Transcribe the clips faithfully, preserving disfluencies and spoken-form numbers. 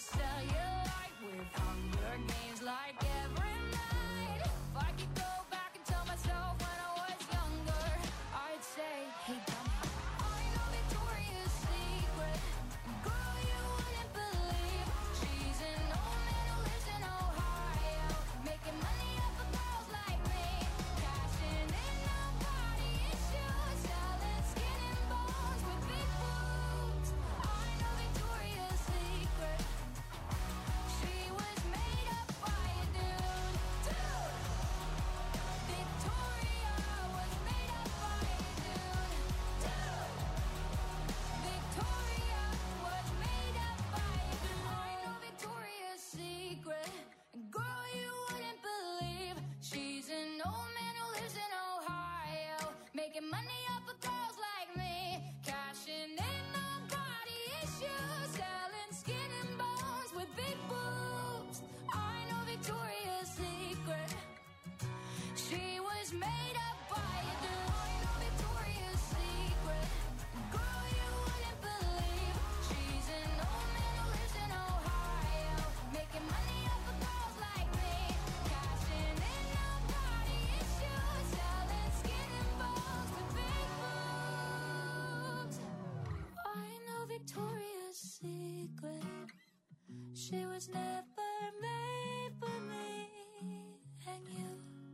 cellulite with hunger games like every night. If I could go back and tell myself when I was younger, I'd say, hey, dummy, I know Victoria's Secret. Girl, you wouldn't believe she's an old man who lives in Ohio, making money off of girls like me, cashing in on body issues, selling skin and bones with big boobs. I know Victoria's Secret. She was made up by a dude. Dude! Victoria was made up by a dude. Dude! Victoria was made up by a dude. I know Victoria's Secret. And girl, you wouldn't believe she's an old man who lives in Ohio, making money off of girls like me, cashing in on body issues, selling skin and bones with big boobs. I know Victoria's Secret. She was made up by a dude. I know Victoria's Secret. Girl, you wouldn't believe she's an old man who lives in Ohio, making money off of girls like me, cashing in on body issues, selling skin and bones with big boobs. I know Victoria's Secret. She was never made for me and you.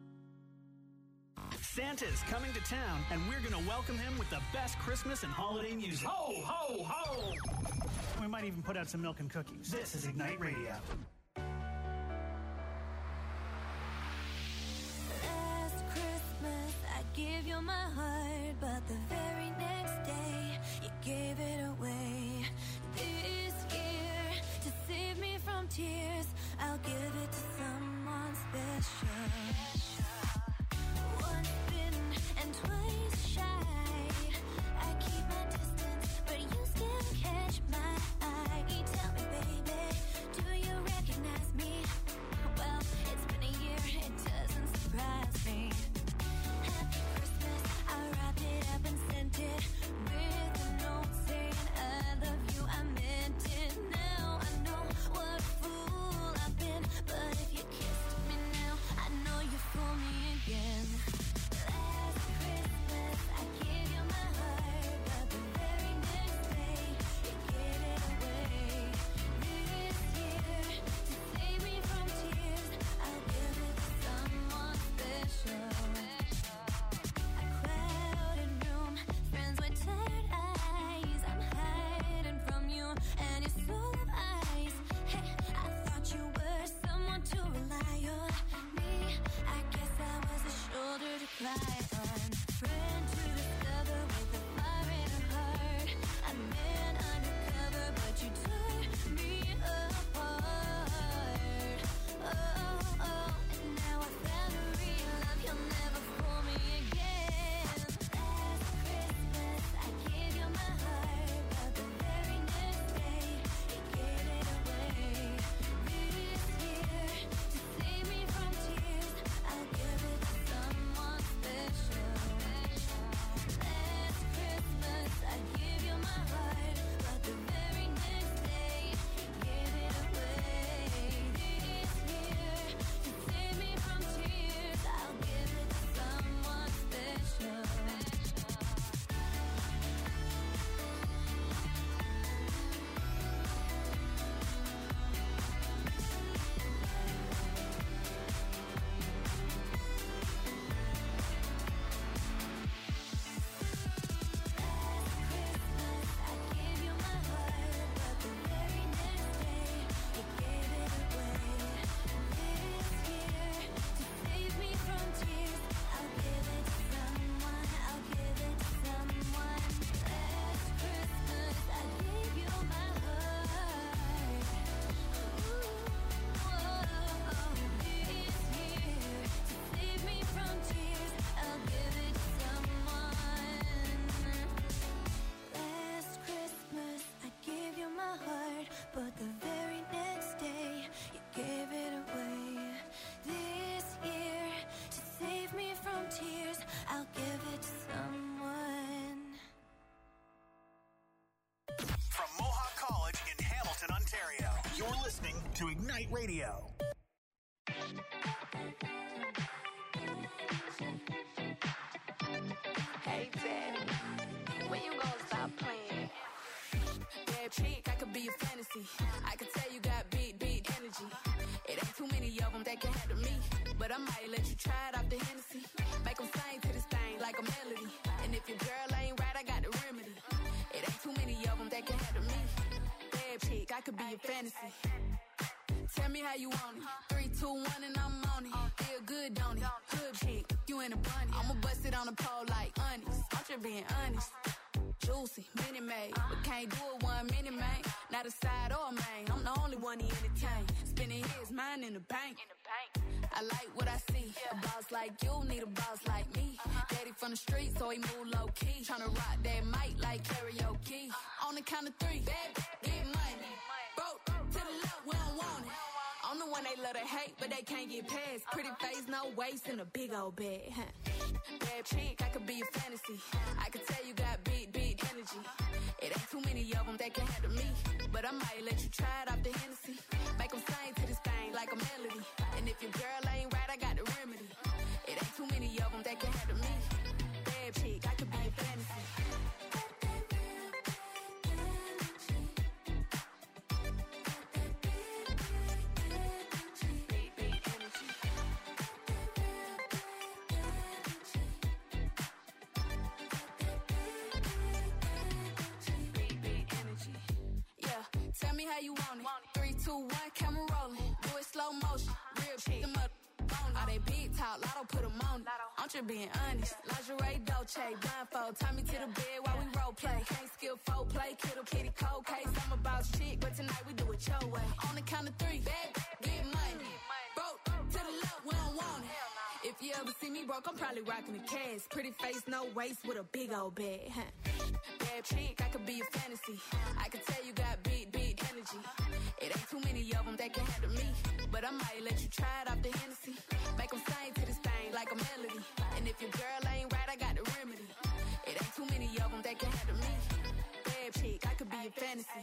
Santa's coming to town, and we're going to welcome him with the best Christmas and holiday music. Ho, ho, ho! We might even put out some milk and cookies. This is Ignite Radio. Last Christmas, I gave you my heart, but the very next day, you gave it away. This year, to save me from tears, I'll give it to someone special. Once bitten and twice shy, I keep my distance, but you still catch my eye. Tell me, baby, do you recognize me? Well, it's been a year, it doesn't surprise me. Happy Christmas, I wrapped it up and sent listening to Ignite Radio. Hey, Daddy, when you gonna stop playing? Bad chick, I could be a fantasy. I could tell you got big, big energy. It ain't too many of them that can handle me. But I might let you try it off the Hennessy. Make them sing to this thing like a melody. And if your girl ain't right, I got the remedy. It ain't too many of them that can handle me. Bad chick, I could be a fantasy. Tell me how you want it. Three, two, one, and I'm on it. Feel good, don't it? Hood chick, you in a bunny. I'ma bust it on the pole like honest. I'm just being honest. Juicy, mini made, but can't do it one minute, man. Not a side or a main. I'm the only one he entertain. Spinning his mind in the bank. I like what I see. A boss like you need a boss like me. Daddy from the street, so he move low key. Tryna rock that mic like karaoke. On the count of three, bad, get money. Broke to the left, we don't want it. I'm the one they love to hate, but they can't get past. Pretty face, no waist, and a big old bag. Bad chick, I could be a fantasy. I could tell you got big, big energy. It ain't too many of them that can handle me. But I might let you try it off the Hennessy. Make them sing to this thing like a melody. And if your girl ain't right, I got the remedy. It ain't too many of them that can handle me. Bad chick, I could be a fantasy. Tell me how you want it. Three, two, one, camera rolling. Do it slow motion. Real chick, them up on it. All they big talk, Lotto put them on it. I'm just being honest. Lingerie, Dolce, blindfold. Tie me to the bed while we role play. Can't skill folk play, kiddo, kitty, cold case. I'm a boss chick, but tonight we do it your way. On the count of three, bad, get money. Broke to the left, we don't want it. If you ever see me broke, I'm probably rocking a cash. Pretty face, no waist, with a big old bag. Huh? Bad chick, I could be a fantasy. I could tell you got big, big energy. It ain't too many of them that can handle me. But I might let you try it off the Hennessy. Make them sing to this thing like a melody. And if your girl ain't right, I got the remedy. It ain't too many of them that can handle me. Bad chick, I could be a fantasy.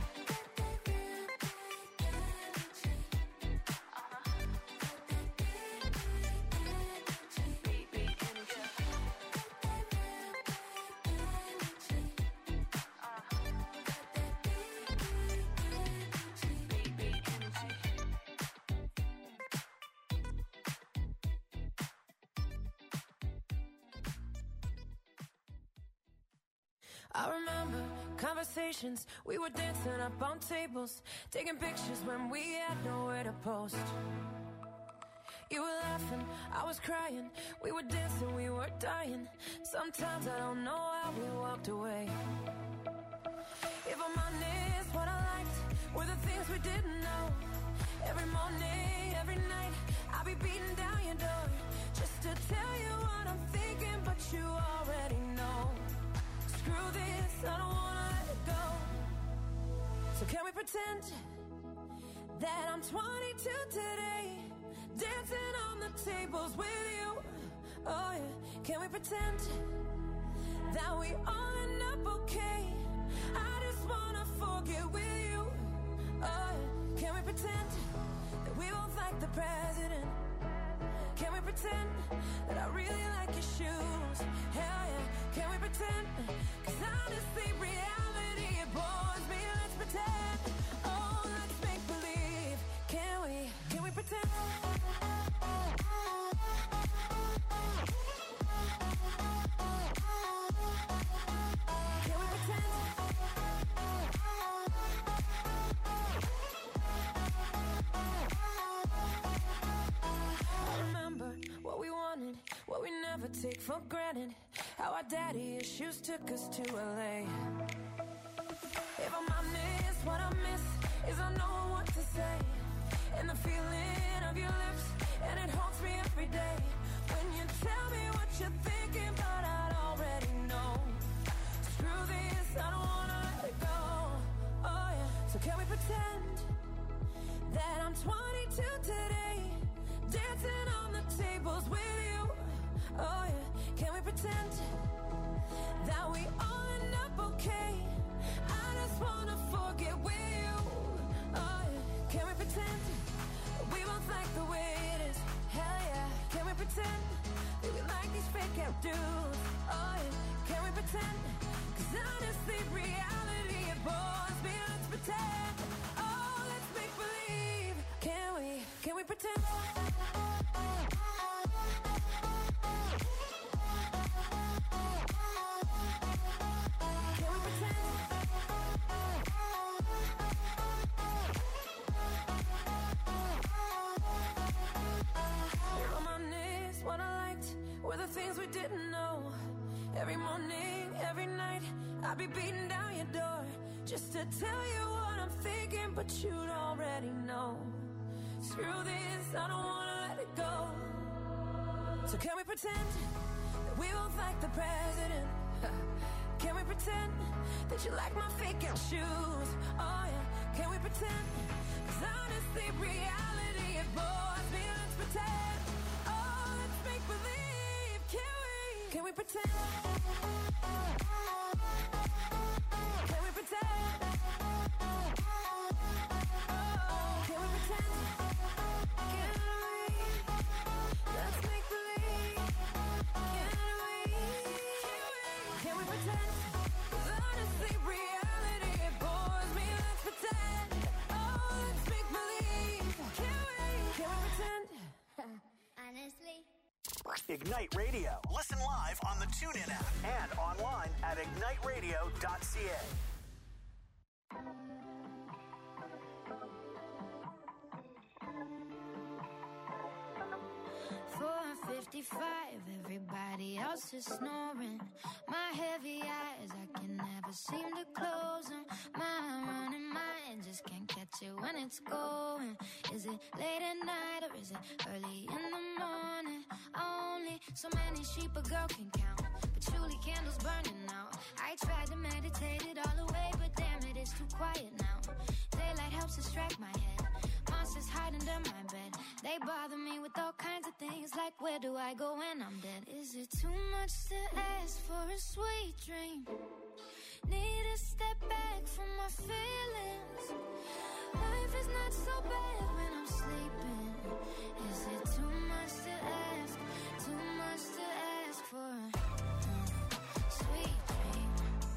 I remember conversations, we were dancing up on tables, taking pictures when we had nowhere to post. You were laughing, I was crying, we were dancing, we were dying. Sometimes I don't know how we walked away. If I'm honest, what I liked were the things we didn't know. Every morning, every night, I'll be beating down your door just to tell you what I'm thinking, but you already know. Screw this, I don't wanna let it go. So can we pretend that I'm twenty-two today, dancing on the tables with you? Oh yeah, can we pretend that we all end up okay? I just wanna forget with you. Oh yeah, can we pretend that we both like the president? Can we pretend that I really like your shoes? Hell yeah, can we pretend? Cause honestly, reality, it bores me. Let's pretend. Oh, let's make believe. Can we? Can we pretend? Can we pretend? I remember what we wanted, what we never take for granted. How our daddy issues took us to L A. If I'm honest, what I miss is I know what to say. And the feeling of your lips, and it haunts me every day. When you tell me what you're thinking, but I'd already know. Screw this, I don't wanna let it go. Oh yeah, so can we pretend that I'm twenty-two today, dancing on the tables with you? Oh yeah, can we pretend that we all end up okay? I just wanna forget with you. Oh yeah, can pretend? Cause honestly, reality, it bores me. Let's pretend. Oh, let's make believe. Can we, can we pretend? Can we pretend? Reminisce what I liked were the things we didn't know. Every morning, every night, I'd be beating down your door just to tell you what I'm thinking, but you'd already know. Screw this, I don't wanna let it go. So can we pretend that we both like the president? Can we pretend that you like my fake out shoes? Oh yeah, can we pretend? Cause honestly, reality, it bores me. Let's pretend. Oh, let's make believe. Can we? Can we pretend? Can we pretend? Oh, can we pretend? Can we? Let's make believe. Can we? Can we pretend? Cause honestly, reality, it bores me. Let's pretend. Oh, let's make believe. Can we? Can we pretend? Honestly. Ignite Radio. Listen live on the TuneIn app and online at ignite radio dot c a. four fifty-five, everybody else is snoring. My heavy eyes, I can never seem to close them. My running mind just can't catch it when it's going. Is it late at night or is it early in the morning? Only so many sheep a girl can count, patchouli candles burning out. I tried to meditate it all away, but damn it, it's too quiet now. Daylight helps distract my head. Monsters hide under my bed. They bother me with all kinds of things, like where do I go when I'm dead? Is it too much to ask for a sweet dream? Need to step back from my feelings. Life is not so bad when I'm sleeping. Is it too much to ask? Too much to ask for a uh, sweet dream?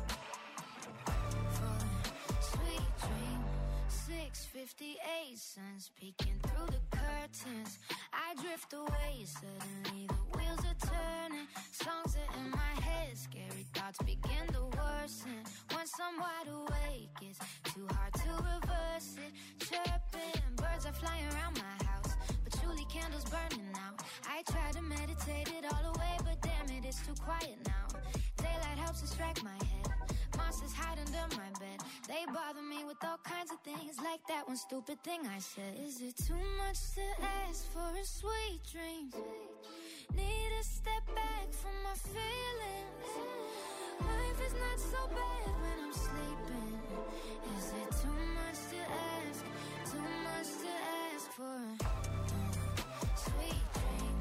For a sweet dream. six fifty-eight, sun's peeking through the curtains. I drift away, suddenly the wheels are turning. Songs are in my head, scary thoughts begin to worsen. Once I'm wide awake, it's too hard to reverse it. Chirping, birds are flying around my house, patchouli candles burning out. I try to meditate it all away, but damn it, it's too quiet now. Daylight helps distract my head. Monsters hide under my bed. They bother me with all kinds of things, like that one stupid thing I said. Is it too much to ask for a sweet dream? Need to step back from my feelings. Life is not so bad when I'm sleeping. Is it too much to ask? Too much to ask for a uh, sweet dream?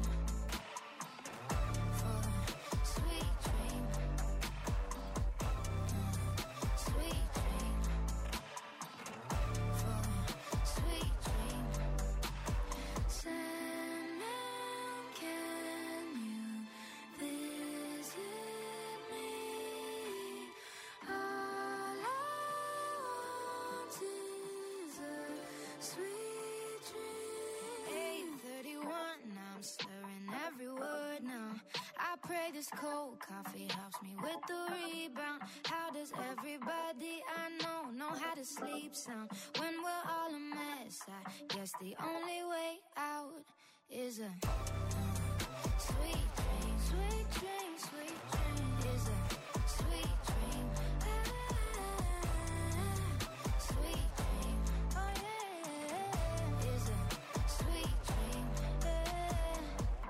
For a sweet dream. Sweet dream. For a sweet dream. Sandman, can you visit me? All I want is a sweet dream. eight thirty-one, now I'm slurring every word now. I pray this cold coffee helps me with the rebound. How does everybody I know know how to sleep sound? When we're all a mess, I guess the only way out is a sweet dream. Sweet dream, sweet dream is a sweet dream. Ah, sweet dream, oh yeah, is a sweet dream. Yeah.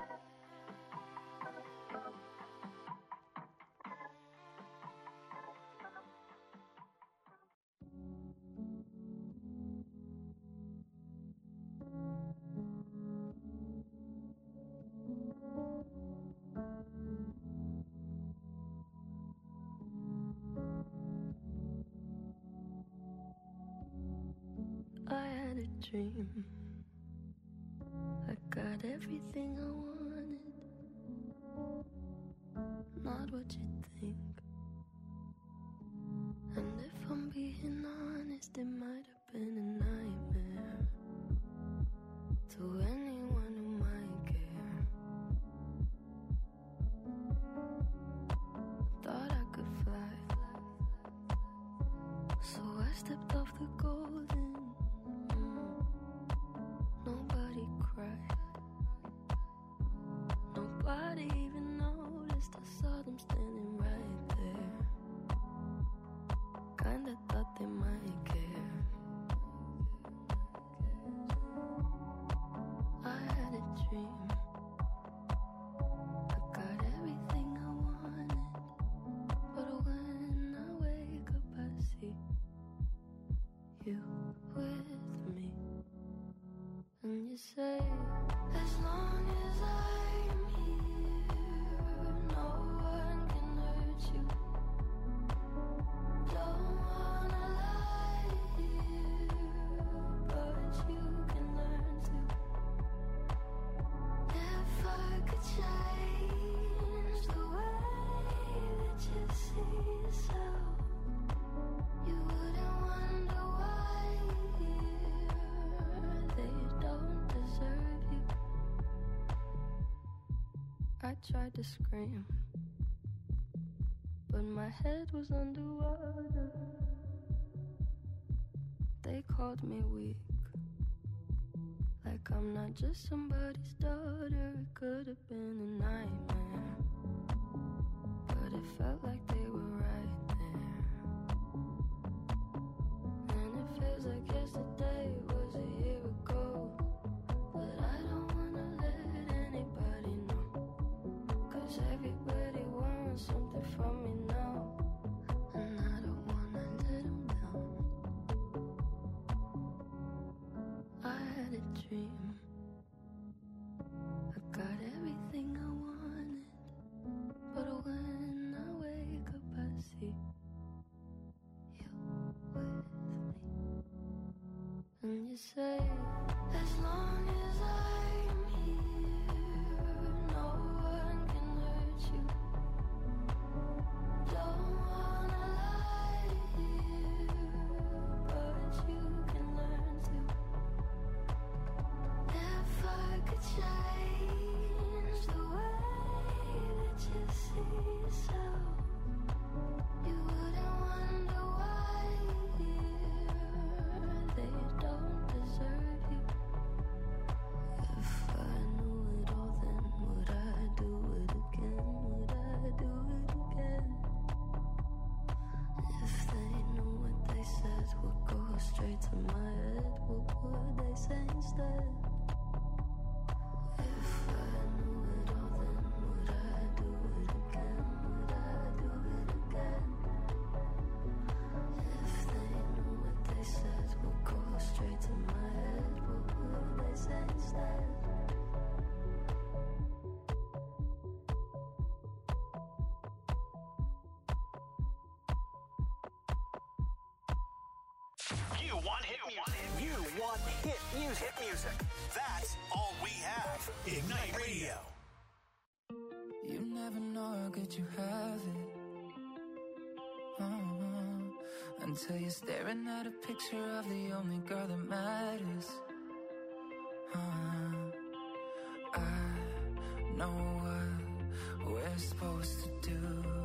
I had a dream. I got everything I wanted. Not what you think. So I stepped off the golden. Mm. Nobody cried. Nobody even noticed. I saw them standing right there. Kinda thought they might care. I had a dream. I got everything I wanted. But when I wake up I see you with me. And you say, as long as I'm here, no one can hurt you. Don't wanna lie here, but you can learn to. If I could change the way that you see yourself, you wouldn't wonder why they don't deserve you. I tried to scream, but my head was underwater. They called me weak, like I'm not just somebody's daughter. It could have been a nightmare, but it felt like they were right there. And it feels like yesterday was a year ago, but I don't wanna let anybody know, 'cause everybody wants something from me now, and I don't wanna let them down. I had a dream. I got everything I wanted, but when I wake up I see you with me. And you say, as long as I'm here, no one can hurt you. Don't wanna lie here, but you can learn to. If I could change the way that you see yourself, you wouldn't wonder why they don't deserve you. If I knew it all, then would I do it again? Would I do it again? If they knew what they said would go straight to my head, what would they say instead? If I knew it all, then would I do it again? Would I do it again? If they knew what they said would go straight to my head, what would they say instead? You want hit music. You want hit music. Hit music. That's all we have. Ignite Radio. You never know how good you have it. Uh-huh. Until you're staring at a picture of the only girl that matters. Uh-huh. I know what we're supposed to do.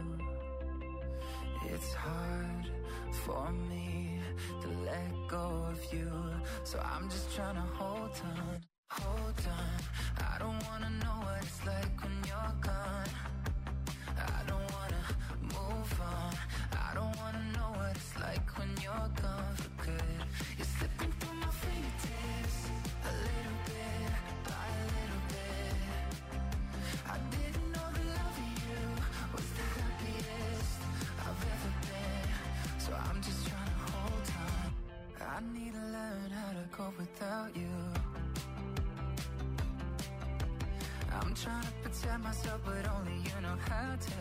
It's hard for me to let go of you, so I'm just trying to hold on, hold on. I don't wanna know what it's like when you're gone. I don't wanna move on. I don't wanna know what it's like when you're gone for good. You're slipping through my fingertips, a little bit by a little bit. I didn't know the love of you was the happiest I've ever been, so I'm just trying to hold on. I need to learn how to cope without you. I'm trying to protect myself, but only you know how to.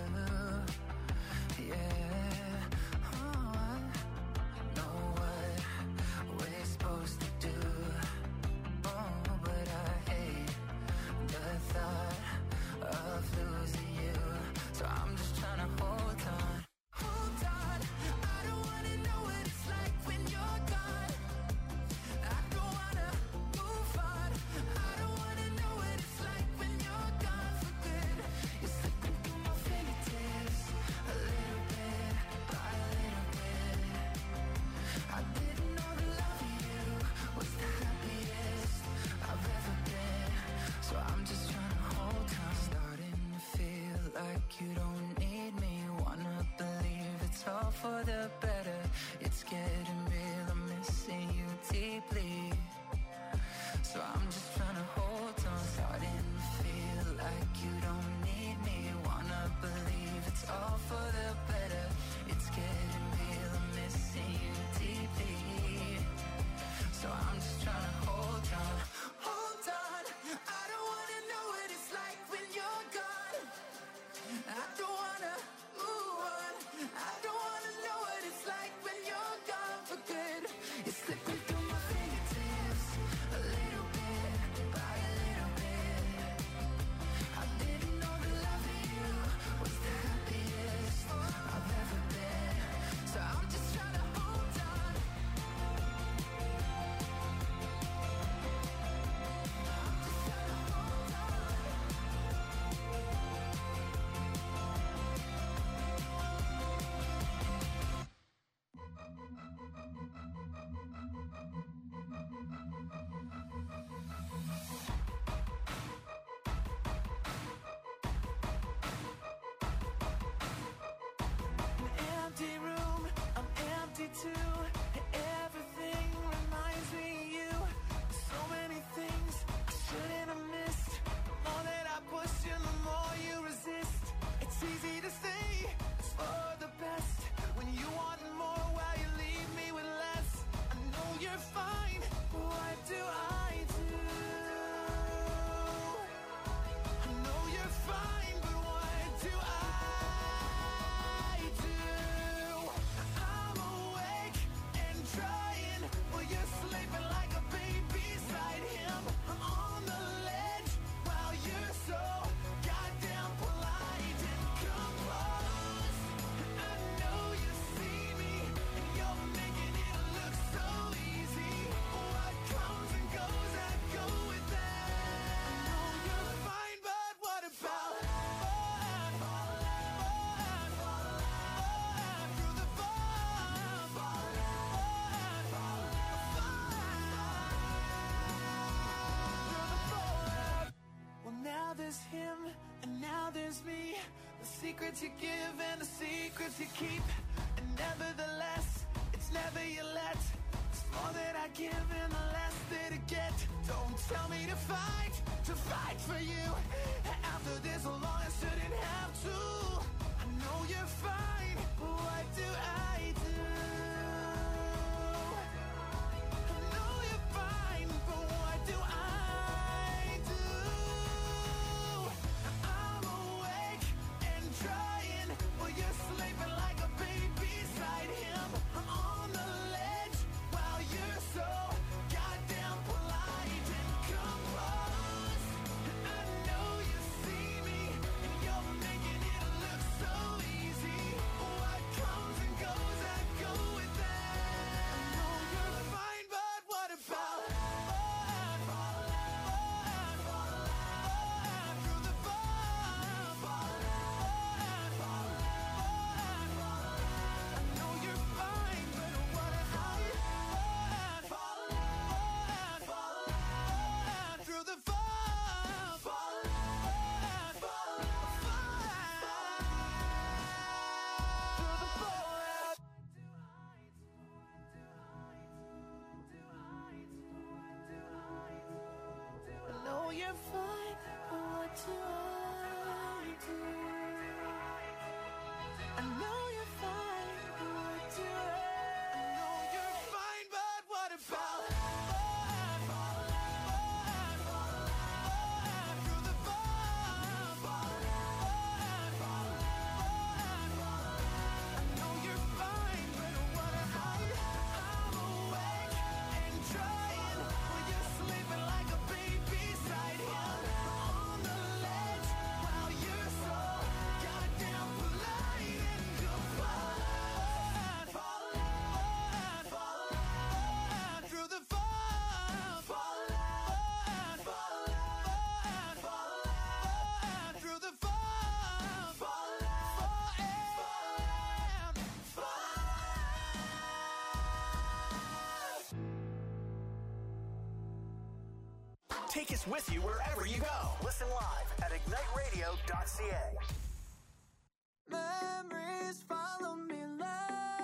Yeah, oh, I know what we're supposed to do. Oh, but I hate the thought of losing you, so I'm just trying to hold on. Hold on, I don't wanna know what it's like when you're gone. I don't wanna move on. I don't wanna know what it's like when you're gone for good. You're slipping through my fingertips, for the better. It's getting real, I'm missing you deeply. So I'm just trying to hold on, starting to feel like you don't need me. Wanna believe it's all for the better. It's getting real, I'm missing you deeply. So I'm just trying to hold on, hold on. I don't wanna know what it's like when you're gone. I don't wanna move on. I don't wanna know what it's like when you're gone for good. It's slipping through my fingertips, a little bit, by a little bit. I didn't know the love of you was the happiest I've ever been. So I'm just trying to hold on. I'm just trying to hold on. An empty room, I'm empty too. Everything reminds me of you. So many things I shouldn't have missed. The more that I push you, the more you resist. It's easy to say it's for the best when you want more while you leave me with less. I know you're fine, but what do I do? I know you're fine, but what do I do? I'm awake and trying, but you're sleeping like a baby beside him. I'm on the ledge while you're so goddamn polite and composed. I know you see me and you're making it look so easy. What comes and goes, I go with that. I know you're fine, but what about falling, falling, falling through the fall, falling, falling. Well, now there's him and now there's me. The secrets you give and the secrets you keep. And nevertheless, it's never you let. It's more that I give and the less that I get. Don't tell me to fight, to fight for you. After this so long, I shouldn't have to. I know you're fine, but what do I do? I know you're fine, but what do I do? I'm awake and trying, but you're sleeping like a baby beside him. I'm on the ledge while you're so goddamn polite and composed. I know you see me and you're making it look so easy. What comes and goes, I go with that. I know you're fine, but what about falling, falling, falling through the fall, falling, falling, falling. I know you're fine, but what about falling, falling through the fall, falling, falling through the fall. I know you're fine, but what do I do? I know you're fine, but what do I? I know you're fine, but what about falling, falling, falling through the fall, falling, falling, falling. I know you're fine, but what about? I'm awake and trying, but you're sleeping like a baby beside him. On the ledge while you're so goddamn polite and composed. Falling, falling through the fall, falling, falling, falling through the fall, falling, falling. Take us with you wherever you go. Listen live at ignite radio dot c a. Memories follow me like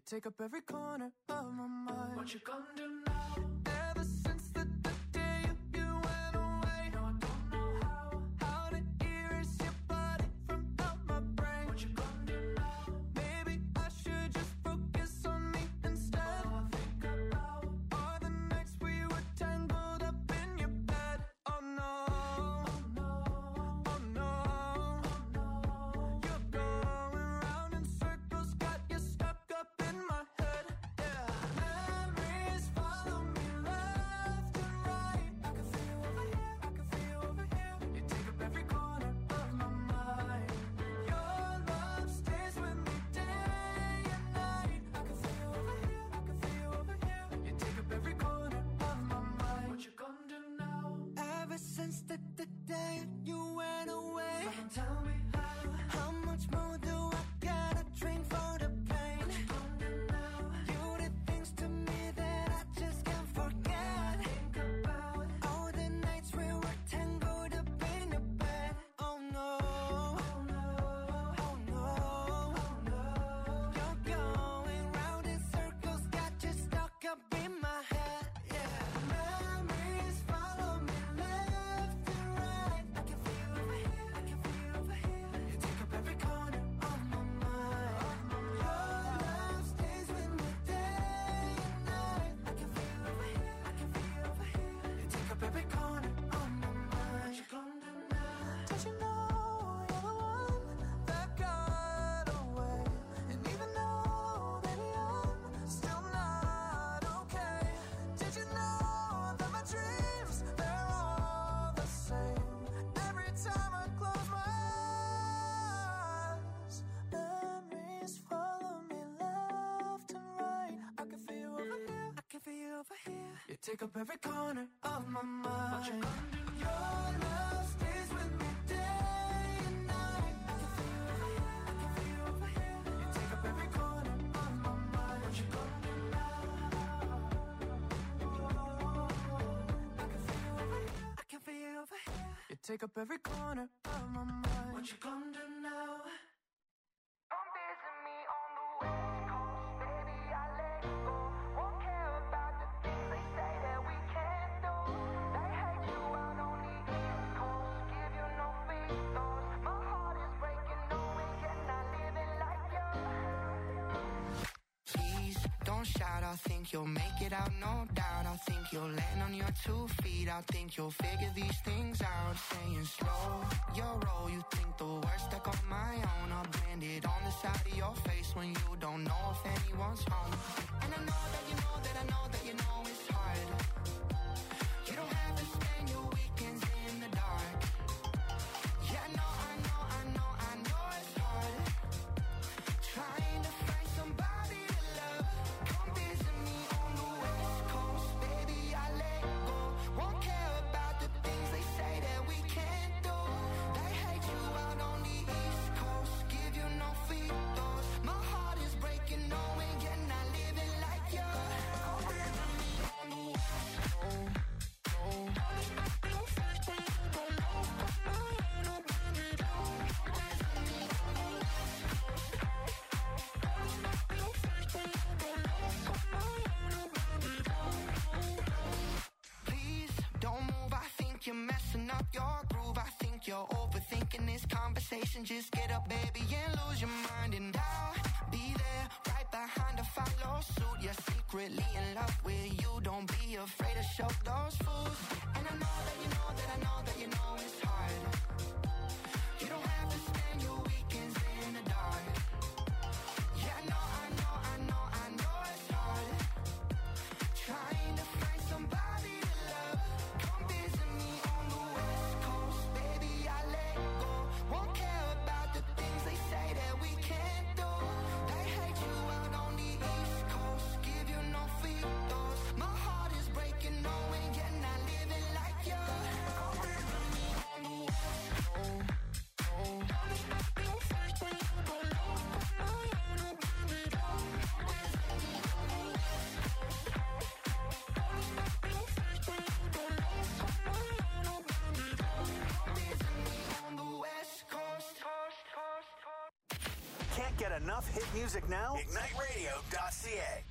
take up every corner of my mind. What you gonna do now? Ever since the, the day you, you went away, no, I don't know how, how to erase your body from out my brain. What you gonna do now? Maybe I should just focus on me instead. All I think about are the nights we were tangled up in your bed. Oh no, oh no, oh no, oh no. You're going round in circles, got you stuck up in my head. Yeah, memories follow me left and right. I can feel you over here, I can feel you over here. You take up every corner of my mind. Your love stays with me day and night. I can feel you over here, I can feel you over here. You take up every corner of my mind. What you gonna do now? Ever since the, the day you went away, someone tell me how. How much more do I gotta drink for the pain? What you gonna do now? You did things to me that I just can't forget. Think about all the nights we were tangled up in your bed. Oh no, oh no, oh no, oh no. You're going round in circles, got you stuck up in my head. Yeah, memories follow me left and right. I can feel you over here, I can feel you over here. You take up every corner of my mind. Your love stays with me day and night. I can feel you over here, I can feel you over here. You take up every corner of my mind. What you gonna do now? Did you know you're the one that got away? And even though, baby, I'm still not okay. Did you know that my dreams, they're all the same? Every time I close my eyes, memories follow me left and right. I can feel you over here, I can feel you over here. You take up every corner of my mind. What you gonna do? Your love stays with me day and night. I can feel you over here, I can feel you over here. You take up every corner of my mind. What you gonna do now? I can feel you over here, I can feel you over here. You take up every corner of my mind. What you gonna do now? Come visit me on the West Coast, baby, I let go. Won't care about the things they say that we can't do. They hate you out on the East Coast, give you no free throws. My heart is breaking, knowing you're not living like you. Please don't shout, I think you'll make it out, no doubt. I think you'll land on your two feet. I think you'll figure these things out. Saying slow your roll, you think the worst stuck on my own. I'll blend it on the side of your face when you don't know if anyone's home. And I know that you know that I know that you know it's hard. You don't have to spend your weekends in the dark. Yeah, I know, I know, I know, I know it's hard. Trying to find somebody to love. Come visit me on the West Coast, baby, I let go. Won't care about the things they say that we can't do. They hate you out on the East Coast, give you no free throws. My heart is breaking, knowing you're not living like you. Come visit me on the West Coast. Please don't move, I think you're messing up your groove. I think you're overthinking this conversation. Just get up, baby, and lose your mind. And I'll be there, right behind to follow suit. You're secretly in love with you, don't be afraid to show those fools. And I know that you know that I know that you know it's hard. You don't have to spend your weekends in the dark. Yeah, I know, I know, I know, I know it's hard. Trying to find somebody to love. Come visit me on the West Coast, baby, I let go. Won't care about the things they say that we can't do. They hate you out on the East Coast, give you no free throws. My heart is breaking, knowing you're not living like you. Come visit me on the get enough hit music now? ignite radio dot c a.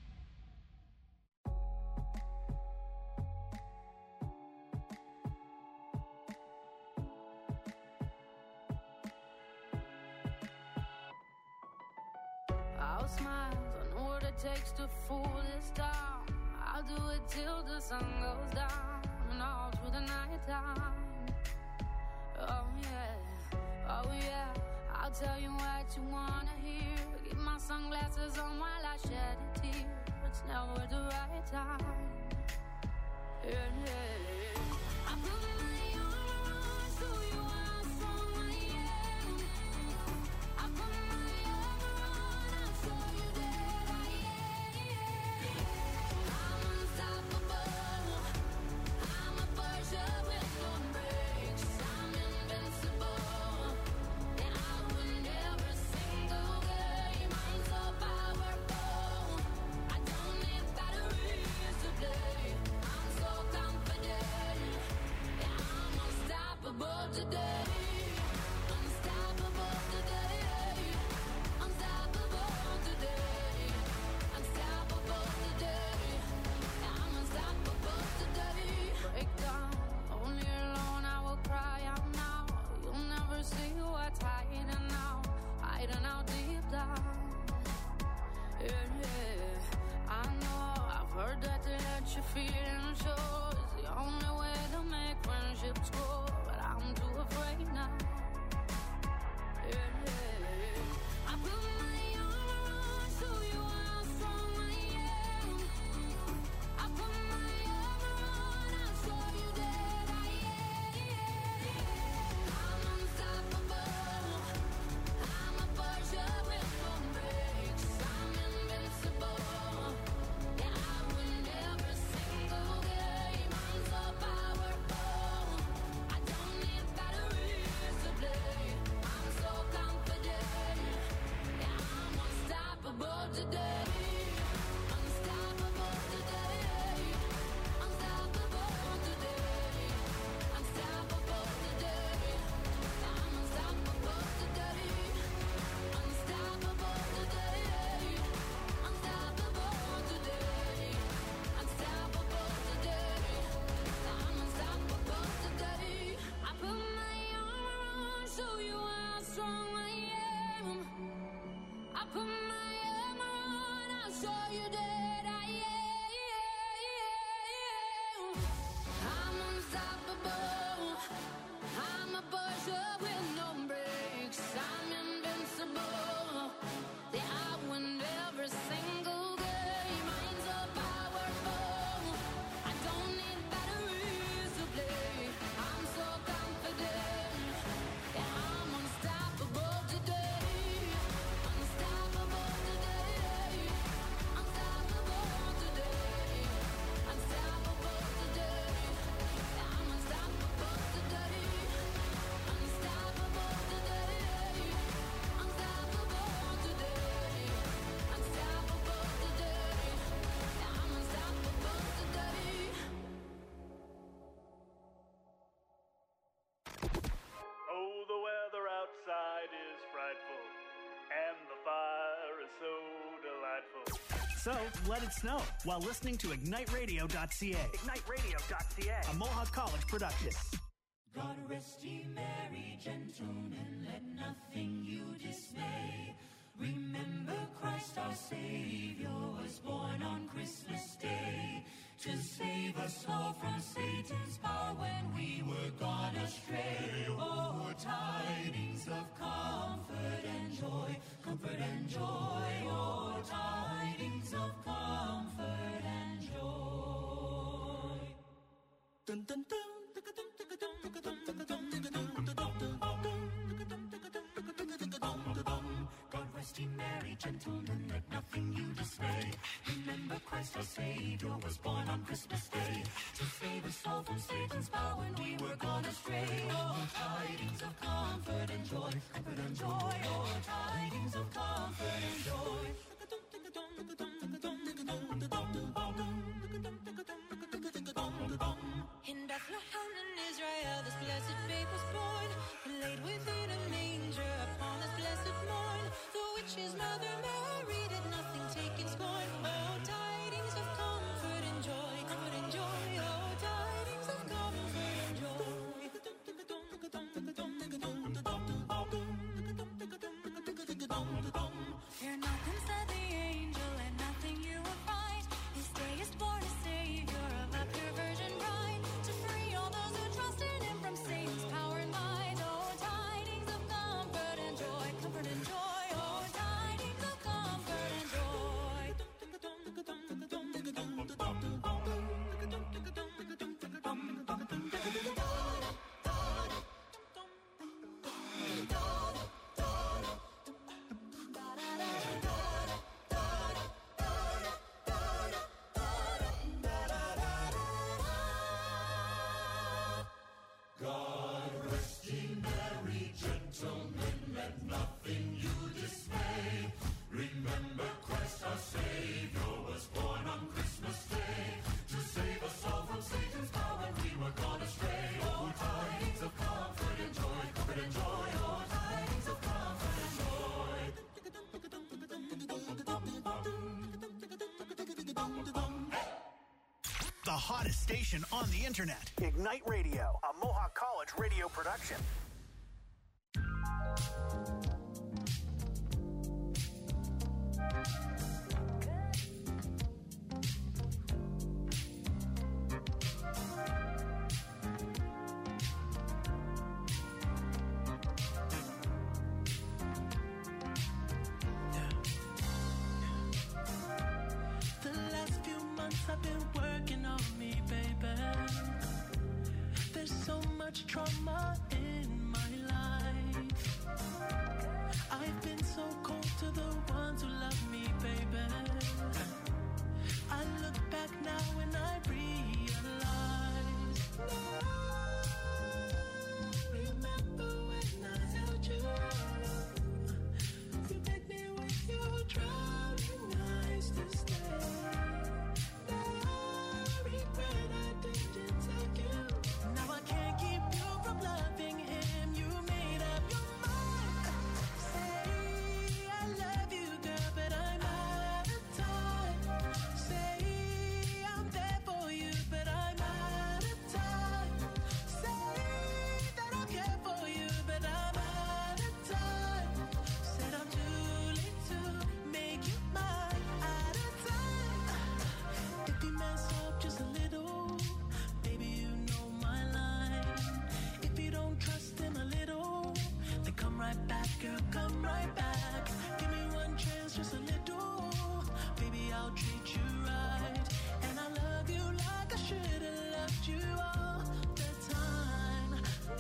I'll smile, I know what it takes to fool this town. I'll do it till the sun goes down and all through the night time. Oh yeah, oh yeah, I'll tell you what you wanna hear. Keep my sunglasses on while I shed a tear. It's never the right time. Yeah, yeah. I put my armor on, show you how strong I am. I put my armor on, I'll show you that I am. I'm unstoppable. I'm a Persia with no brakes. I'm invincible. And I win every single game. I'm so powerful. I don't need batteries to play. I'm so confident. Yeah, I'm unstoppable today. Unstoppable today. Unstoppable today. Unstoppable today. Yeah, I'm unstoppable today. Break down, only alone I will cry out now. You'll never see what's hiding now, hiding out deep down. Yeah, yeah. I know I've heard that to let you feel and show is the only way to make friendships grow, but I'm too afraid now. Yeah, yeah. I put my armor on, show you how strong I am. I put my armor on, I'll show you that I am. I'm unstoppable. I'm a Persia with no brakes. I'm invincible. Yeah, I win every single game. I'm so powerful. I don't need batteries to play. I'm so confident. Yeah, I'm unstoppable today. Unstoppable today. Unstoppable today. Unstoppable today. I'm unstoppable today. Unstoppable today. Unstoppable today. Unstoppable today. I'm unstoppable today. I put my armor on, show you how strong I am. I put my armor on, I'll show you that I am. I'm unstoppable. I'm a Persia with no brakes. I'm invincible. Yeah, I win every single game. I'm so powerful. I don't need batteries to play. I'm so confident. Yeah, I'm unstoppable today. Unstoppable today. Unstoppable today. Unstoppable today. Yeah, I'm unstoppable today. Unstoppable today. Unstoppable today. Unstoppable today. Yeah, I'm unstoppable today. Oh, the weather outside is frightful, and the fire is so delightful. So, let it snow while listening to ignite radio dot c a. ignite radio dot c a, a Mohawk College production. God rest ye merry gentlemen, let nothing you dismay. Remember Christ our Savior was born on Christmas Day to save us all from Satan's power when we were gone astray. Oh, tidings of comfort and joy, comfort and joy. Oh, tidings of comfort and joy. Dun, dun, dun. God rest ye merry gentlemen, let nothing you dismay. Remember Christ our Savior was born on Christmas Day to save us all from Satan's power when we were gone astray. Oh, tidings of comfort and joy, comfort and joy. Oh, tidings of comfort and joy. In Bethlehem in Israel, this blessed babe was born, laid within a manger upon this blessed morn. The witch she's Mother Mary, did nothing taken scorn. Oh, tidings of comfort and joy, comfort and joy. Oh, tidings of comfort and joy. Fear nothing, said the angel, and nothing you will find. This day is born a Savior of a pure virgin bride, to free all those who trust in him from Satan's power and might. Oh, tidings of comfort and joy, comfort and joy. Oh, tidings of comfort and joy. God rest ye merry gentlemen, let nothing you dismay. Remember Christ our Savior was born on Christmas Day to save us all from Satan's power when we were gone astray. Oh, tidings of comfort and joy, comfort and joy. Oh, tidings of comfort and joy. The hottest station on the internet. Ignite Radio, a Mohawk College radio production. The last few months I've been working on me, baby. There's so much trauma in my life. I've been so cold to the ones who love me, baby. I look back now and I realize. Remember when I held you? You made me with your drowning eyes to stay. Now I regret I didn't take you. Now I can't keep you from loving him. You made up your mind. Say I love you, girl, but I'm out of time. Say I'm there for you, but I'm out of time. Say that I'll care for you, but I'm out of time. Said I'm too late to make you mine. Out of time. If you mess up just a little, baby, you know my line. If you don't trust him a little, then come right back, girl, come right back. Give me one chance, just a little. Baby, I'll treat you right. And I love you like I should have loved you all the time.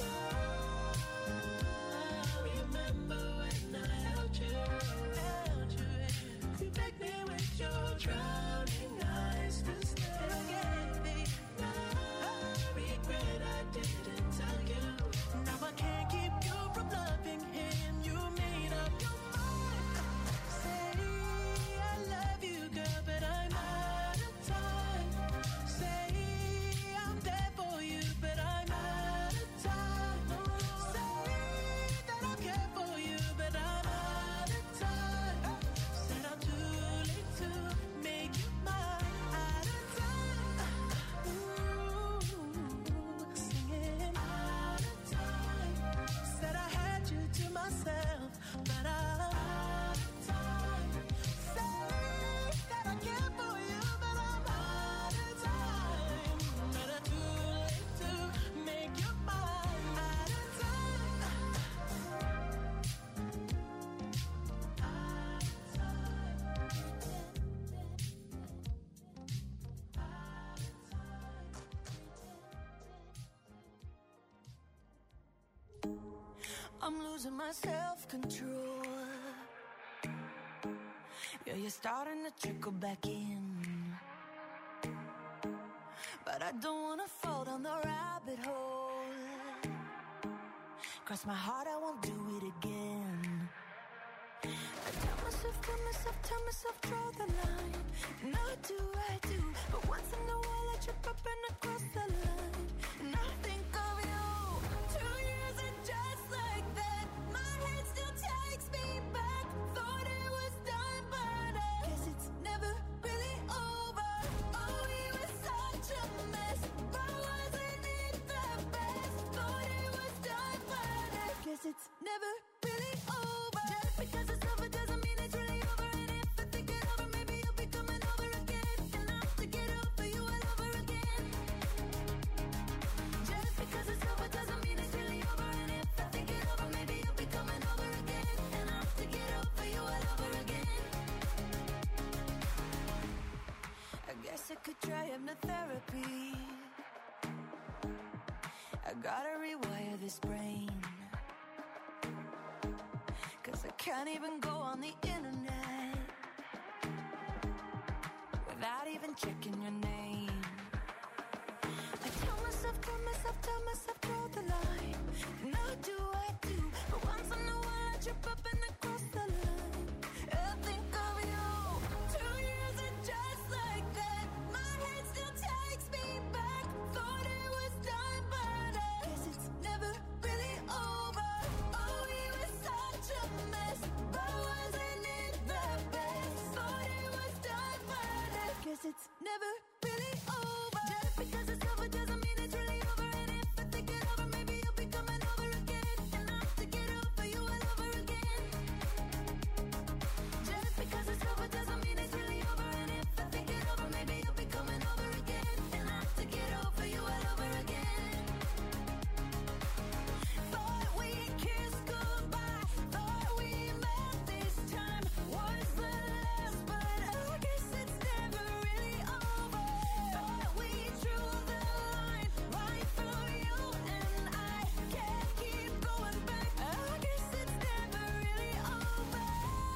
Now, remember when I held you, held you. You begged me with your drowning eyes to stay again. Now I regret I didn't tell you. Now I can't keep you from loving him. You made up your mind. Say I love you, girl, but I'm out of time. Say I'm there for you, but I'm out of time. Say that I'll care for you, but I'm out of time. Said I'm too late to make you mine. Out of time. Ooh, singing out of time. Said I had you to myself, but I'm out of time. Say that I care for you, but I'm out of time. But I'm too late to make you mine. Out of time. I'm losing my self-control. Yeah, you're starting to trickle back in. But I don't wanna fall down the rabbit hole. Cross my heart, I won't do it again. I tell myself, tell myself, tell myself, draw the line. And I do, I do. But once in a while I trip up and I cross the line. And I think of you. Two years and just like that, my head still takes me back. Thought it never really over. Just because it's over doesn't mean it's really over. And if I think it over, maybe you'll be coming over again. And I have to get over you all over again. Just because it's over doesn't mean it's really over. And if I think it over, maybe you'll be coming over again. And I have to get over you all over again. I guess I could try hypnotherapy. I gotta rewire this brain, 'cause I can't even go on the internet without even checking your name. I tell myself, tell myself, tell myself, draw the line. And I do, I do, but once in a while I trip up and I cross the line. I think of you. Two years and just like that, my head still takes me back. Thought it was done, but I guess it's never really over. Oh, we were such a mess, but wasn't it the best? Thought it was done, but I guess it's never really over. Just because it's over doesn't mean it's really over. And if I think it over, maybe you'll be coming over again. And I have to get over you all over again. Just because it's over doesn't mean it's really over. And if I think it over, maybe you'll be coming over again. And I have to get over you all over again. Thought we kissed goodbye, thought we met this time was the last, but I guess it's never really over. Thought we drew the line right through you, and I can't keep going back. I guess it's never really over.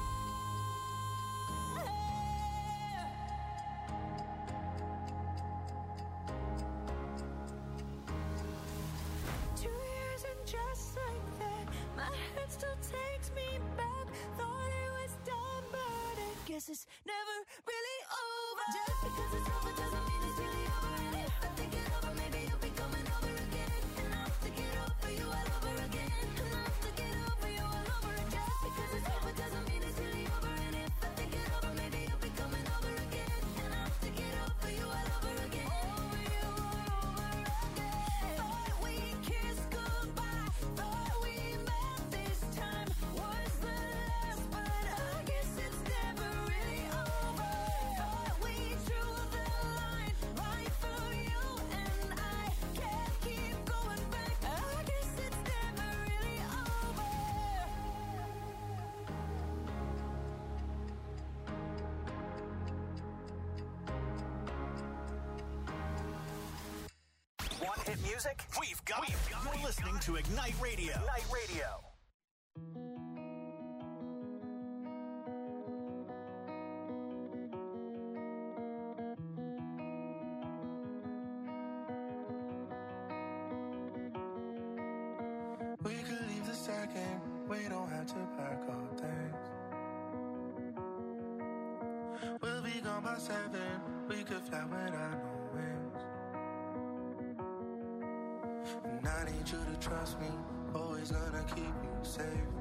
Two years and just like that, my head still takes me back. Thought it was done, but I guess it's never really over. Just because it's over doesn't mean it's really over. And if I think it over, maybe you'll be coming over again. And I have to get over you all over again. And I have to get over you all over again. Just because it's over doesn't mean it's really over. And if I think it over, maybe you'll be coming over again. And I have to get over you all over again. Over you all over again. Thought we kissed goodbye, thought we met this time was the last, but I guess it's never really over. Thought we drew the line right through you, and I can't keep going back. I guess it's never really over. Want hit music? We've got it. You're listening to Ignite Radio. Ignite Radio. We could leave the second, we don't have to pack all things. We'll be gone by seven, we could fly without no wings. And I need you to trust me, always gonna keep you safe.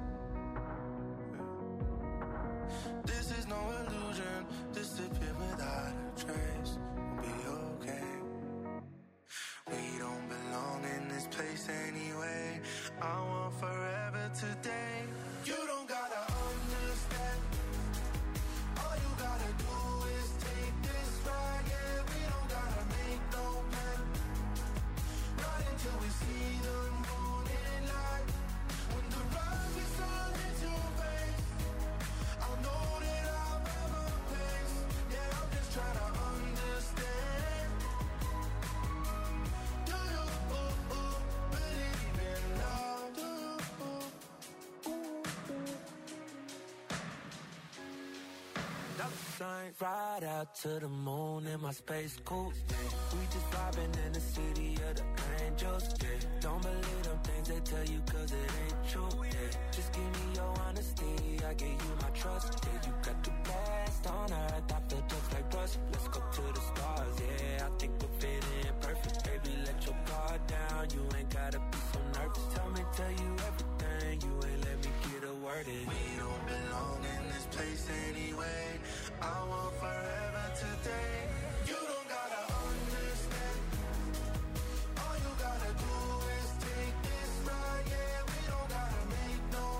This is no illusion, disappear without a trace. We'll be okay. We don't belong in this place anyway. I want forever today. You don't gotta understand. All you gotta do is take this ride. Yeah, we don't gotta make no plan. Not until we see the morning light. When the rise is sun into your face, I'll know that I'll have a place. Yeah, I'm just trying to understand. Do you ooh, ooh, believe in love? Do you ooh, ooh, ooh. Dollar sign, ride out to the moon in my space coupe. We just vibing in the city of the angels. Yeah, don't believe them things they tell you 'cause it ain't true. Yeah, just give me your honesty, I give you my trust. Yeah, you got the best on earth, I feel just like us. Let's go to the stars. Yeah, I think we're fitting perfect. Baby, let your guard down. You ain't gotta be so nervous. Tell me, tell you everything. You ain't let me get a word in. We don't belong in this place anyway. I want forever today. You don't gotta understand. All you gotta do is take this ride. Yeah, we don't gotta make no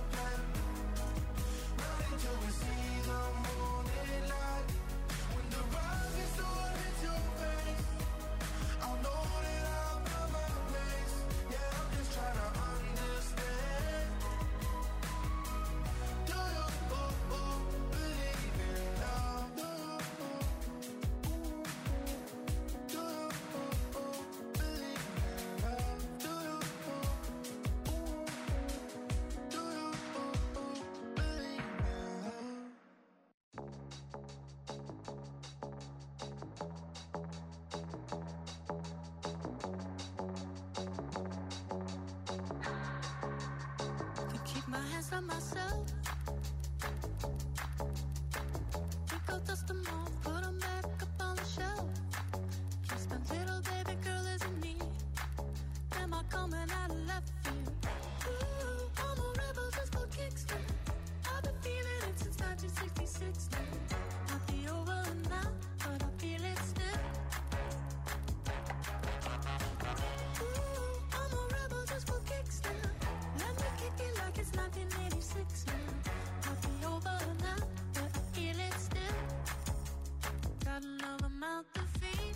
coming out of left field. Ooh, I'm a rebel just for kicks now. I've been feeling it since nineteen sixty-six now. Might be over now, but I feel it still. Ooh, I'm a rebel just for kicks now. Let me kick it like it's nineteen eighty-six now. Might be over now, but I feel it still. Got another mouth to feed.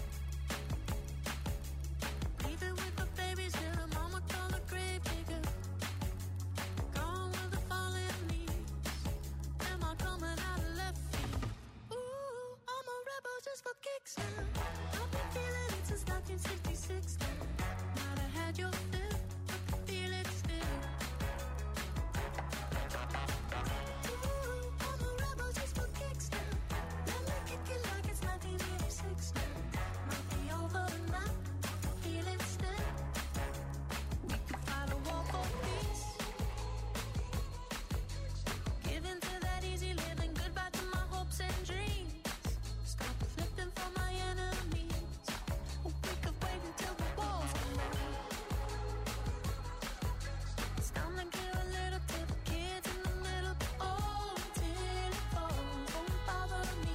Leaving with the babies till the mama call the grave digger. Gone with the fallen leaves. Am I coming out of left field? Ooh, I'm a rebel just for kicks now. I've been feeling it since nineteen sixty-six now. Might have had your fill, but I feel it still. Ooh, I'm a rebel just for kicks now. Let me kick it like it's nineteen eighty-six now. Might be over now, I feel it still. We could fight a war for peace. Give in to that easy living, goodbye to my hopes and dreams. Stop flipping for my enemies. We could wait until the walls come down. It's time to give a little to the kids in the middle. Oh, till it falls, won't bother me.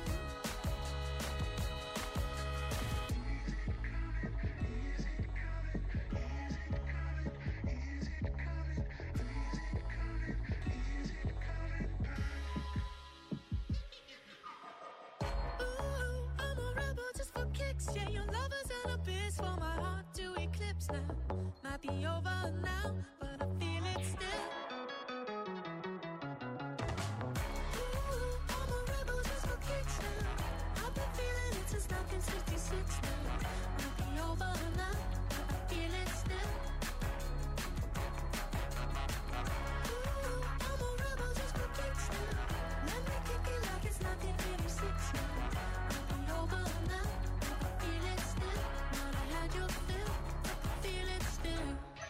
Ooh, I'm a rebel just for kicks. Yeah, your love is an abyss for my heart to eclipse now. Might be over now, but I feel it still. Ooh, I'm a rebel just for kicks now. I've been feeling it since nineteen sixty-six now. Might be over now, but I feel it still. Ooh, I'm a rebel just for kicks now. Let me kick it like it's nineteen eighty-six now. Might be over now, but I feel it still. Might have had your fill, but I feel it still.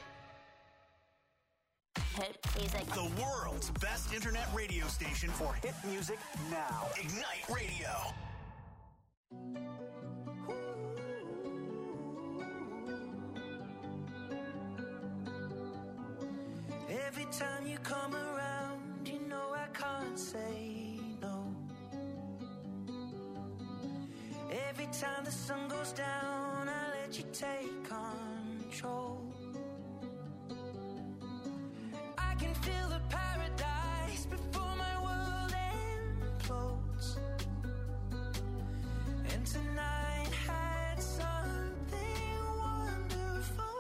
Hit music. The world's best internet radio station for hit music now. Ignite Radio. Every time you come around, you know I can't say no. Every time the sun goes down, I let you take control. I can feel the paradise before my world implodes. And tonight had something wonderful.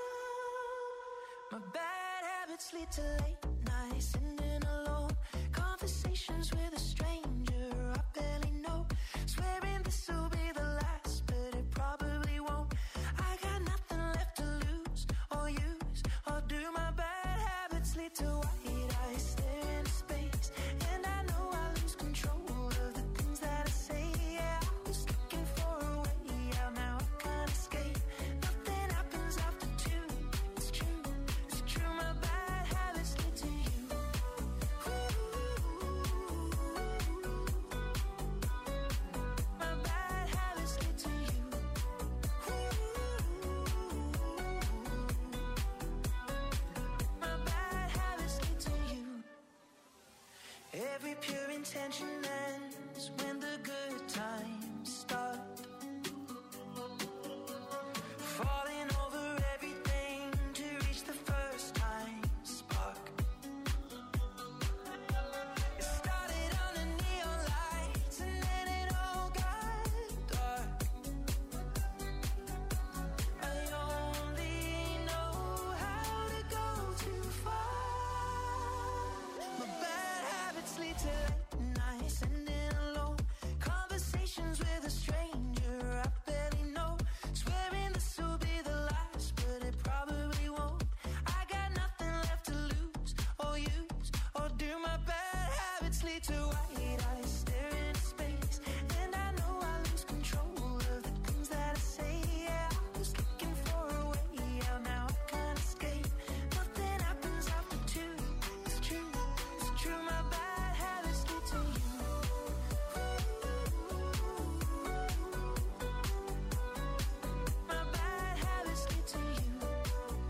My bad habits lead to late nights, sitting alone. Conversations with a stranger I barely know. Swearing this will be the last, but it probably won't. I got nothing left to lose or use or do. My bad habits lead to white eyes staring into space, and I know I lose control of the things that I say. Yeah, I was looking for a way out, now I can't escape. Nothing happens after two. It's true, it's true. My bad habits lead to you. My bad habits lead to you. My bad habits lead to you. Every pure intention ends when the good times start. Falling over everything to reach the first time spark. It started under neon lights and then it all got dark. I only know how to go too far. My bad habits lead to late nights, sitting alone. Conversations with a stranger I barely know. Swearing this will be the last, but it probably won't. I got nothing left to lose or use or do. My bad habits lead to white eyes staring into space, and I know I lose control of the things that I say. Yeah, I was looking for a way out, now I can't escape. Nothing happens after two. It's true, it's true. My bad habits lead to you. My bad habits lead to you.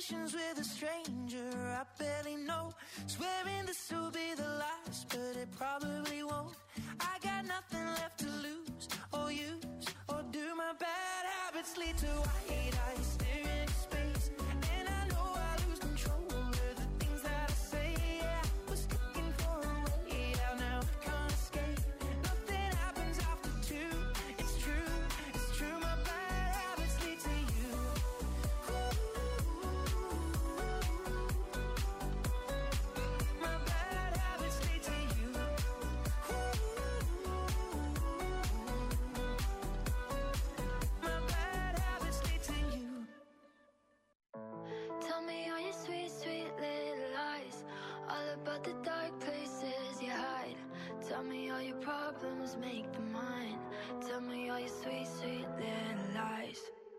conversations with a stranger I barely know. Swearing this will be the last, but it probably won't. I got nothing left to lose or use, or do my bad habits lead to white eyes staring into space? And I know I lose control of the things that I say. Yeah, I was looking for a way out, now I can't escape. Nothing happens after two. It's true, it's true. My bad habits lead to you. My bad habits lead to you. My bad habits lead to you. Tell me all your sweet, sweet little lies, all about the dark places you hide. Tell me all your problems make them mine. Tell me all your sweet, sweet little lies.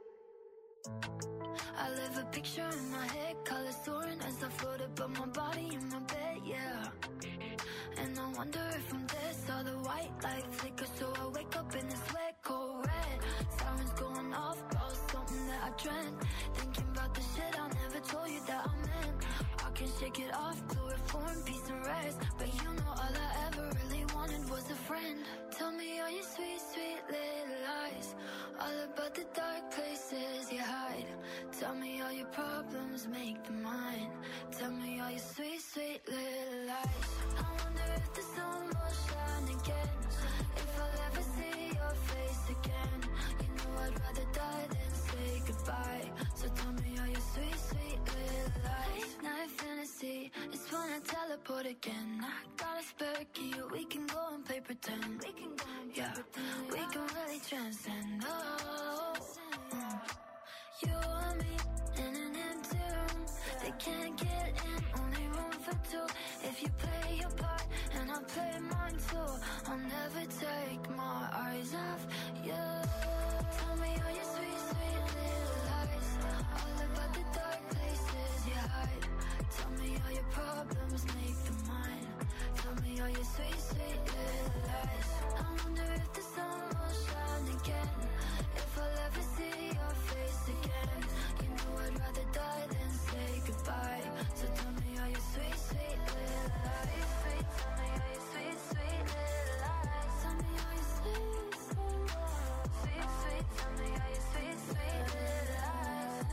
I live a picture in my head, colors soaring as I float above my body in my bed, yeah. And I wonder if I'm dead, saw the white light flicker, so I wake up in this wet, cold red. Sirens going off, about something that I dreamt. Thinking about the shit I never told you that I meant. I can shake it off, chloroform, peace and rest. But you know all I ever really wanted was a friend. Tell me all your sweet, sweet little lies, all about the dark places you hide. Tell me all your problems make them mine. Tell me all your sweet, sweet little lies. I wonder if the sun will shine again, if I'll ever see your face again. You know I'd rather die than say goodbye. So tell me all your sweet, sweet little lies. Night fantasy, it's when I teleport again. I got a spare key, we can go and play pretend. We can go and yeah, pretend. We can really transcend. Oh, mm. You and me in an empty room. They can't get in, only room for two. If you play your part and I play mine too, I'll never take my eyes off you. Tell me all your sweet, sweet little lies, all about the dark places you hide. Tell me all your problems make them mine. Tell me all your sweet, sweet little lies. I wonder if the sun will shine again, if I'll ever see your face again. You know I'd rather die than say goodbye. So tell me all your sweet, sweet little lies. Sweet, tell me all your sweet, sweet little lies. Tell me all your sweet, sweet, sweet. Tell me all your sweet, sweet little lies.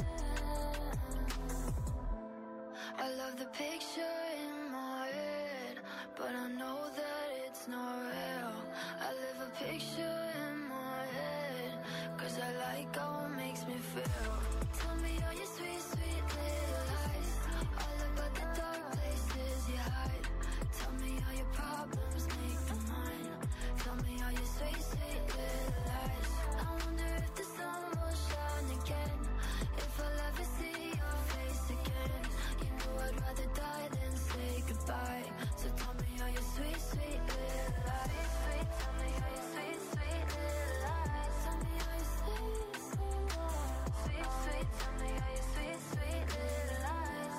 I love the picture in my head, but I know that it's not real. I live a picture in my head, cause I like how it makes me feel. Tell me all your sweet, sweet little lies, all about the dark places you hide. Tell me all your problems make them mine. Tell me all your sweet, sweet little lies. I wonder if the sun will shine again, if I'll ever see your face again. You know I'd rather die than say goodbye. So tell me all your sweet, sweet little lies. Sweet, tell me all your sweet, sweet little lies. Tell me all your sweet, sweet, sweet. Tell me all your sweet, sweet little lies.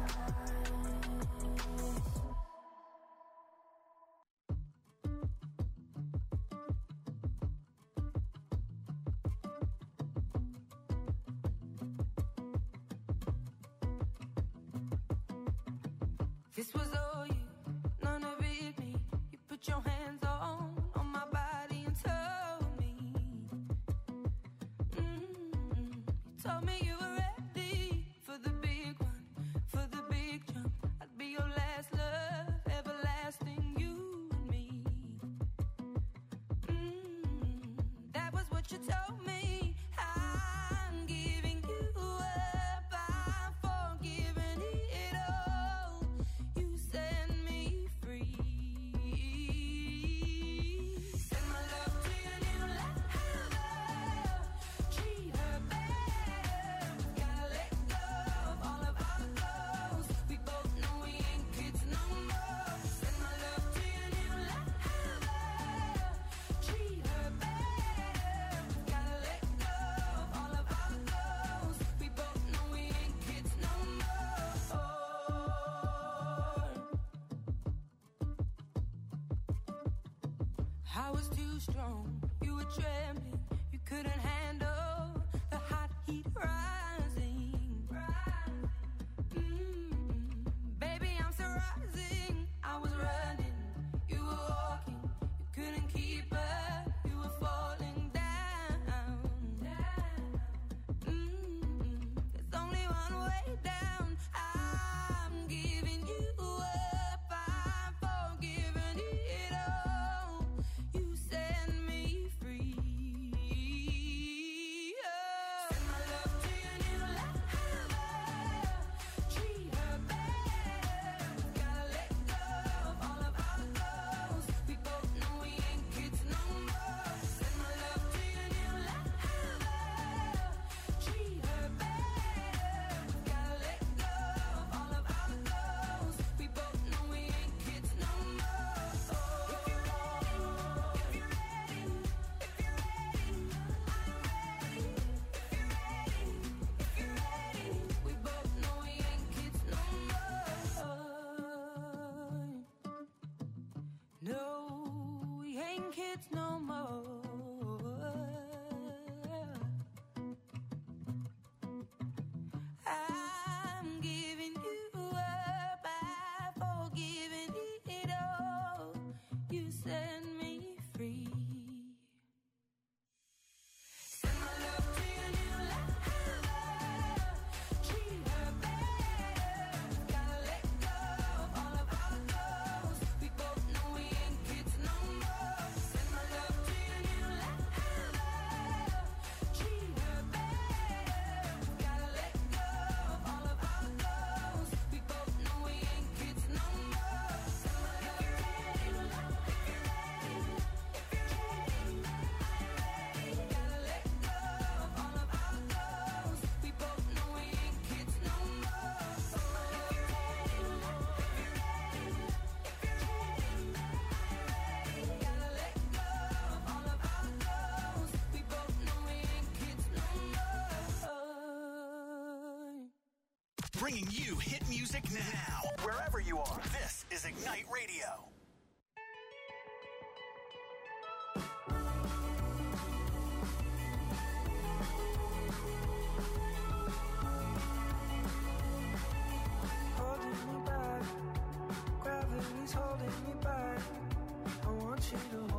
This was all you, none of it me. You put your hands on, on my body and told me. Mm-hmm. You told me you were ready for the big one, for the big jump. I'd be your last love, everlasting, you and me. Mm-hmm. That was what you told me. I'm giving you up, I'm forgiving it all. You set me free. Send my love to your new lover. Treat her better. Gotta let go of all of our goals. We both know we ain't kids no more. Send my love to your new lover. Treat her better. Gotta let go of all of our goals. We both know we ain't kids no more. I was too strong, you were trembling, you couldn't handle the hot heat rising. kids no more. I'm giving you up, I've forgiven it all. You set me free. Send my love to your new lover. Treat her better. Gotta let go of all of our goals. We both know we ain't kids no more. Send my love to your new lover. Treat her better. Gotta let go of all of our goals. We both know we ain't kids no more. Send my love to your new lover. If you're ready, if you're ready, I'm ready. Gotta let go of all of our goals. We both know we ain't kids no more. If you're ready, if you're ready, if you're ready, I'm ready. Gotta let go of all of our goals. We both know we ain't kids no more. Bringing you hit music now, wherever you are. This is Ignite Radio. Holding me back, gravity's holding me back. I want you to